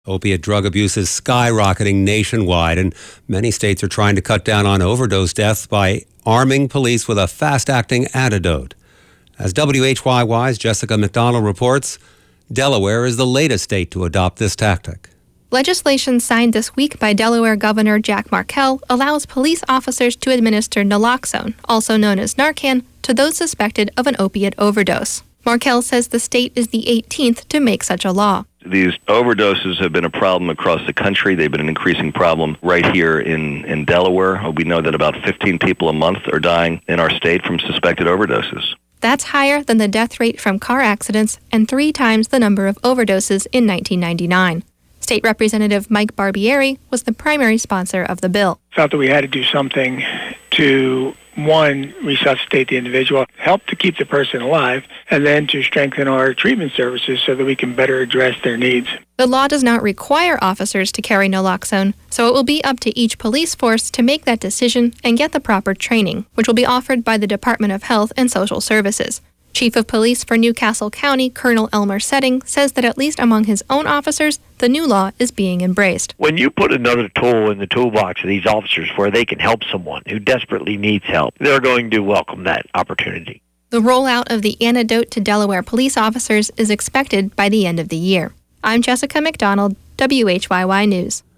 Opiate drug abuse is skyrocketing nationwide, and many states are trying to cut down on overdose deaths by arming police with a fast-acting antidote. As WHYY's Jessica McDonald reports, Delaware is the latest state to adopt this tactic. Legislation signed this week by Delaware Governor Jack Markell allows police officers to administer naloxone, also known as Narcan, to those suspected of an opiate overdose. Markell says the state is the 18th to make such a law. These overdoses have been a problem across the country. They've been an increasing problem right here in Delaware. We know that about 15 people a month are dying in our state from suspected overdoses. That's higher than the death rate from car accidents and 3 times the number of overdoses in 1999. State Representative Mike Barbieri was the primary sponsor of the bill. Felt that we had to do something to, one, resuscitate the individual, help to keep the person alive, and then to strengthen our treatment services so that we can better address their needs. The law does not require officers to carry naloxone, so it will be up to each police force to make that decision and get the proper training, which will be offered by the Department of Health and Social Services. Chief of Police for Newcastle County, Colonel Elmer Setting, says that at least among his own officers, the new law is being embraced. When you put another tool in the toolbox of these officers where they can help someone who desperately needs help, they're going to welcome that opportunity. The rollout of the antidote to Delaware police officers is expected by the end of the year. I'm Jessica McDonald, WHYY News.